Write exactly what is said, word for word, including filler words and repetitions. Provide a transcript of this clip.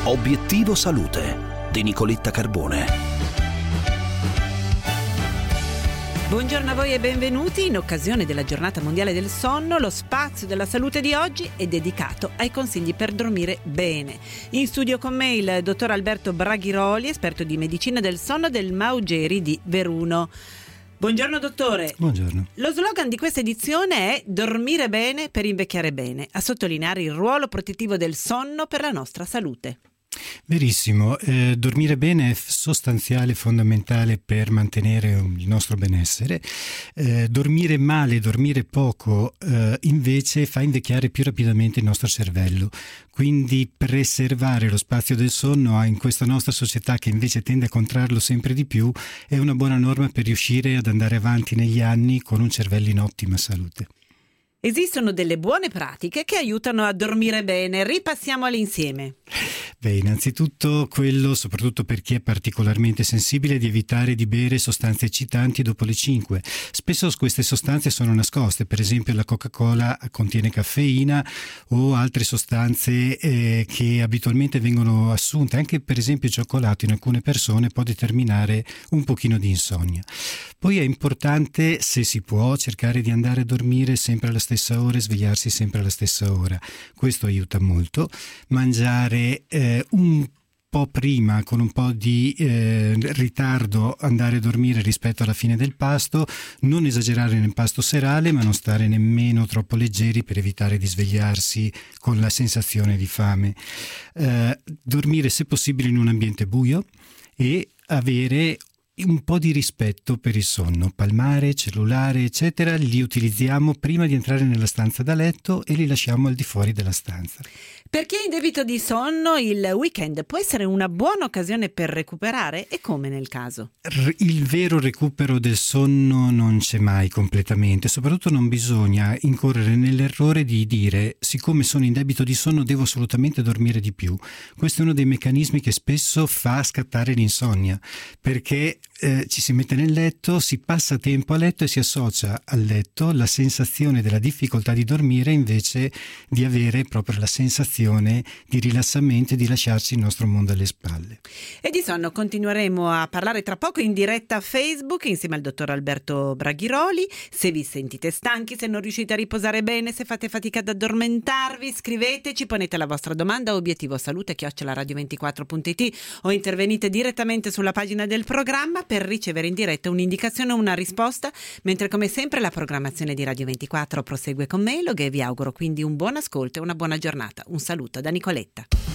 Obiettivo Salute di Nicoletta Carbone. Buongiorno a voi e benvenuti. In occasione della Giornata Mondiale del Sonno, lo spazio della salute di oggi è dedicato ai consigli per dormire bene. In studio con me il dottor Alberto Braghiroli, esperto di medicina del sonno del Maugeri di Veruno. Buongiorno dottore. Buongiorno. Lo slogan di questa edizione è dormire bene per invecchiare bene, a sottolineare il ruolo protettivo del sonno per la nostra salute. Verissimo, eh, dormire bene è sostanziale, fondamentale per mantenere il nostro benessere. Eh, dormire male, dormire poco eh, invece fa invecchiare più rapidamente il nostro cervello. Quindi preservare lo spazio del sonno in questa nostra società che invece tende a contrarlo sempre di più è una buona norma per riuscire ad andare avanti negli anni con un cervello in ottima salute. Esistono delle buone pratiche che aiutano a dormire bene, ripassiamole insieme. Beh, innanzitutto quello, soprattutto per chi è particolarmente sensibile, di evitare di bere sostanze eccitanti dopo le cinque. Spesso queste sostanze sono nascoste, per esempio la Coca-Cola contiene caffeina o altre sostanze eh, che abitualmente vengono assunte, anche per esempio il cioccolato in alcune persone può determinare un pochino di insonnia. Poi è importante, se si può, cercare di andare a dormire sempre alla stessa ora e svegliarsi sempre alla stessa ora. Questo aiuta molto. Mangiare eh, un po' prima, con un po' di eh, ritardo, andare a dormire rispetto alla fine del pasto, non esagerare nel pasto serale, ma non stare nemmeno troppo leggeri per evitare di svegliarsi con la sensazione di fame. Eh, dormire se possibile in un ambiente buio e avere un po' di rispetto per il sonno. Palmare, cellulare, eccetera, li utilizziamo prima di entrare nella stanza da letto e li lasciamo al di fuori della stanza. Per chi è in debito di sonno, il weekend può essere una buona occasione per recuperare, e come nel caso? Il vero recupero del sonno non c'è mai completamente, soprattutto non bisogna incorrere nell'errore di dire siccome sono in debito di sonno devo assolutamente dormire di più. Questo è uno dei meccanismi che spesso fa scattare l'insonnia, perché eh, ci si mette nel letto, si passa tempo a letto e si associa al letto la sensazione della difficoltà di dormire invece di avere proprio la sensazione di rilassamento e di lasciarci il nostro mondo alle spalle. E di sonno continueremo a parlare tra poco in diretta a Facebook insieme al dottor Alberto Braghiroli. Se vi sentite stanchi, se non riuscite a riposare bene, se fate fatica ad addormentarvi, scriveteci, ponete la vostra domanda a obiettivo salute chiocciola radio ventiquattro punto it o intervenite direttamente sulla pagina del programma per ricevere in diretta un'indicazione o una risposta, mentre come sempre la programmazione di Radio ventiquattro prosegue con Melog e vi auguro quindi un buon ascolto e una buona giornata. Un saluto da Nicoletta.